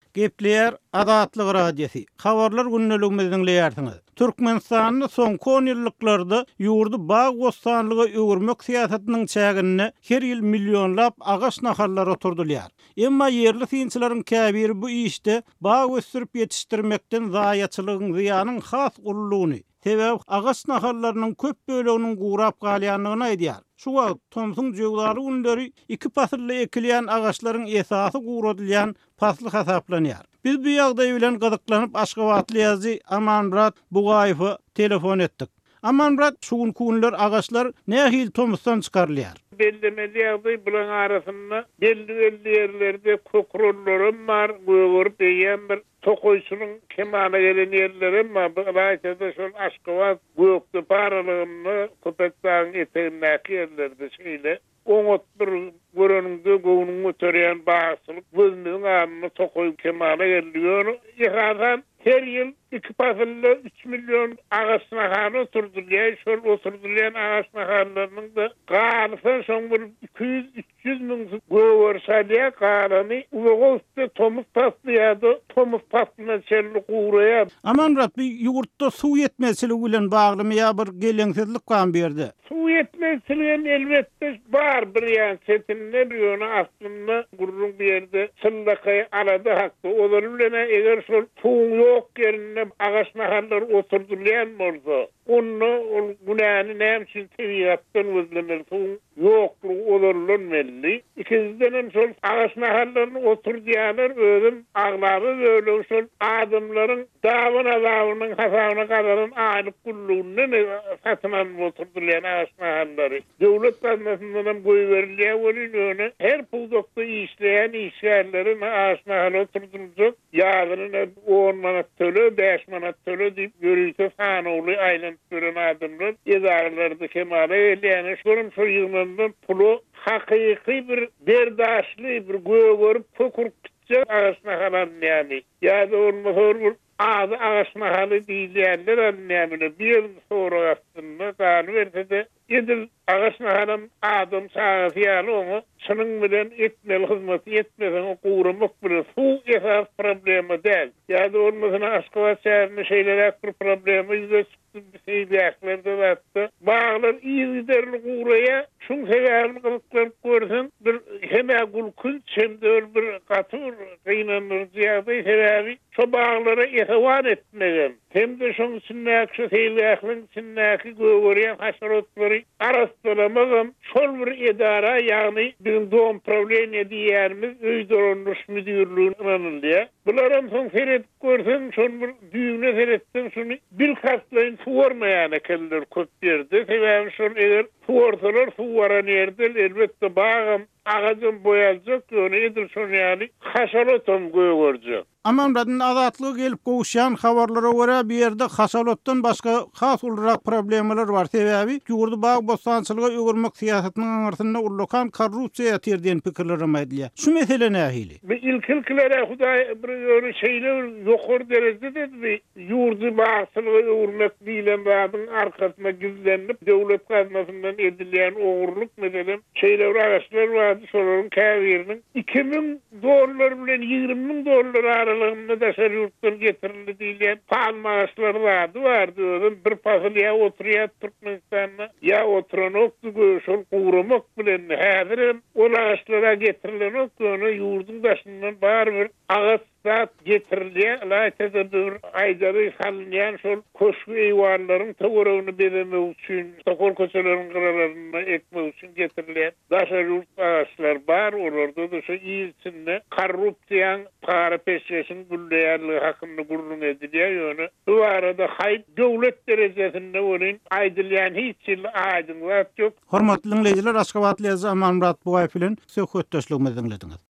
Gepleyer Adatlyk radiosi. Habarlar günnäligimizden dinleýärsiňiz. Türkmenistanyň soňky 10 ýyllyklарда ýurdu baý bostanlyga öwürmek syýasatynyň çägini her ýyl millionlap agaç naharlar oturdylýar. Emma yerli synçylaryň käbiri bu işde baý ösürip ýetişdirmekden zaýaçylygyň ziýanyň has ullugyny, sebäp agaç naharlarynyň köp böleginiň gurap galýanlygyny aýdýar. Şuwa Tomsun jöwlary günleri iki pasyrly ekilýän agaçlaryň esasy guradylýan pasly hasaplanýar. Biz bu ýagdaý bilen gyzyklanyp Aşgabatly ýazy Amanmurat Bugaýewy telefon etdik. Amanmurat, şu günler agaçlar nähil Tomsdan çykarylýar? Bellemeli ýagdaý bulan arasynda belli ýerlerde kokrollarym bar, göwürüp beýen bir tokoýsunyň kemana gelen ýerlerim bar. Bu raýatda şol Aşgabat gökde paralygyny köpekden eteğindäki ýerlerde şeýle oňot bir görünümde gowunyň öterýän bahasylyk gözüniň anyny tokoýup kemana gelýär. Ýa-da her ýyl 2 pasyrly 3 million agaç nahary oturdylýar. Şol oturdylýan agaç naharlarynyň da galysa şoň bir 200-300 miň göwürşäliýär garany uwagosda tomuz paslýardy. Tomuz paslanan çelli guraýar. Amanmurat, bu ýurtda suw ýetmezçiligi bilen baglymy ýa bir geleňsizlik kan berdi? Suw ýetmezçiligi elbetde bar bir ýan çetinler ýöne aslynda gurrun bir ýerde syllakay arada hakda. Olar bilen eger şol suw ýok ýerine agaç naharlar oturdylýan bolsa, onu günäni näme üçin tebigatdan özlenir? Suw ýoklugy olarlar belli. İkinciden şol agaç naharlaryny oturdýanlar özüm aglary öyle şol adamlaryň dawynyň hasabyna gadaryn aýlyk gullugyny satynan oturdylýan agaç naharlary. Döwlet tarapyndan goýberilýär bolýar. Her puldokda işleýän işgärlerin agaç nahary oturdylýar. Ýagyny 10 manat töle, 5 manat töle diýip ýörüýse sanoly aýlanyp gören adamlar edarlarda kemara elýän şorum şu ýygmandan pulu hakyky bir derdaşly bir göwürüp kökürüp gitjek agaç naharlaryny ýani. Ýa-da olmasa adı agaç nahaly diýilýärler anlaýmyny bir sonra aslında galy berse edil agaç naharym adam çağırsýaly onu şunun bilen etmeli hyzmaty etmesen o guramak bir suw esas problemi däl. Ýa-da olmasa Aşgabat şäherinde şeýler bir problemi ýüze çykdy beýlerde batdy. Baglar ýygyderli guraýa şuň sebäbini gyzyklaryp görsen bir heme gulkun çemde bir gatyr gynanýar ýa-da sebäbi şu baglara ihwan etmegen. Hem de şoň sünnäki seýleýäkliň sünnäki göwürýän haşeratlary arasynda şol bir edara ýagny bizim doğum problemi diýermiz öýdürülmüş müdürlüğüne anılýar. Bularym soň seret görsen şol bir düýüne seretsen şunu bir katlaýyn suwarmaýan ekenler köp ýerde. Sebäbi şol eger suwarsalar suwaran ýerde elbetde bagam agacym boýaljak, ýöne edil şonu ýaly haşeratom göwürjek. Amanmurat'ın azatlığı gelip gowuşan habarlara göre bir yerde haşalotdan başka has olarak problemler var. Sebebi ýurdu baý bostançylyga öwürmek syýasatynyň arasynda ullukan korrupsiýa ýetirdiň pikirlerim aýdylýar. Şu mesele nähili? Bu ilkilklere Hudaý bir şeýler ýokary derejede ýurdu baýçylyga öwürmek diýilen badyň arkasyna gizlenip döwlet gazmasyndan edilýän ogurluk meselem şeýler agaçlar bardy. Şolaryň käbiriniň 2000 dollar bilen 20.000 dollar aralygynda daşary ýurtdan getirildi diýilýän paýan maaşlary bardy. Özüm bir pasylya oturýar Türkmenistanda. Ýa oturanok şol guramak bilen häzir ol agaçlara getirilen okunu ýurdun daşyndan bar bir agaç zat getirilýär. Laýtda bir aýdary salynýan şol koşgu eýwanlaryň töweregini beremek üçin, tokol köçelerini gyralaryna ekmek üçin getirilýär. Daşary ýurt agaçlar bar, olarda da şu ýyçinde korrupsiýaň para peşeşin gülleyerli hakkında gurrun edilýär ýöne. Bu arada haýt döwlet derejesinde bolýan aýdylýan hiç aýdynlyk ýok. Hormatly dinleýijiler, Aşgabatly ýazy Amanmurat Bugaýew bilen söhbetdeşligimizi dinlediňiz.